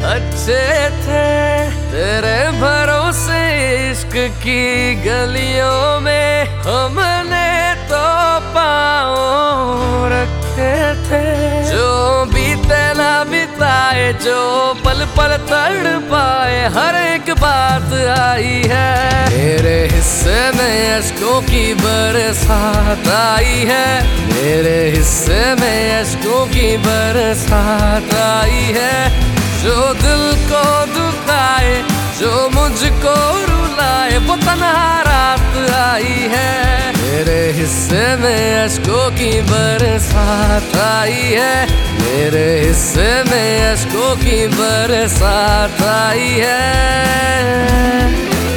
अच्छे थे तेरे भरोसे इश्क की गलियों में, हमने तो पाँव रखे थे। जो बीते ना बिताए, जो पल पल तड़ पाए, हर एक बात आई है। मेरे हिस्से में अश्कों की बरसात आई है, मेरे हिस्से में अश्कों की बरसात आई है। जो दिल को दुखाए, जो मुझको रुलाए, वो तन्हा रात आई है। मेरे हिस्से में अश्कों की बरसात आई है, मेरे हिस्से में अश्कों की बरसात आई है।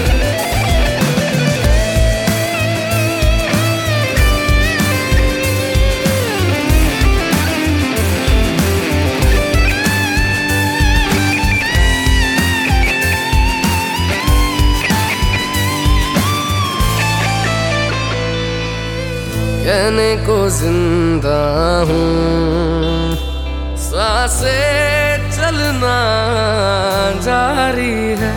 कहने को जिंदा हूँ, सांसें चलना जारी है।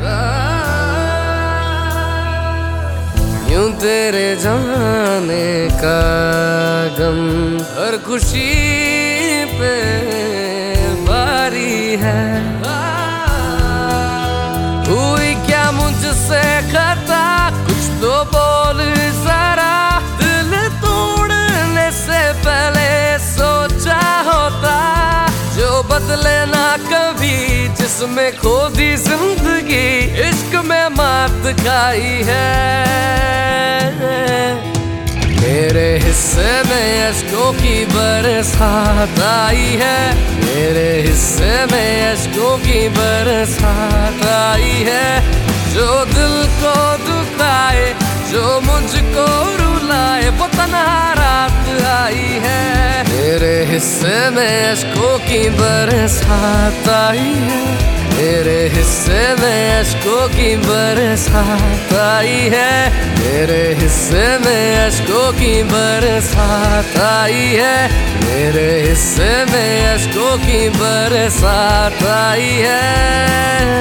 यूं तेरे जाने का गम हर खुशी पे भारी है। हुई क्या मुझसे खता, कुछ तो बोल जरा। पहले सोचा होता, जो बदले ना कभी, जिसमें खो दी जिंदगी, इश्क में मात खाई है। मेरे हिस्से में अश्कों की बरसात आई है, मेरे हिस्से में अश्कों की बरसात आई है। जो दिल को दुखाए, जो मुझको रुलाए, वो तन्हा रात आई है। मेरे हिस्से में अश्कों की बरसात आई है, मेरे हिस्से में अश्कों की बरसात आई है। मेरे हिस्से में अश्कों की बरसात आई है, मेरे हिस्से में अश्कों की बरसात आई है।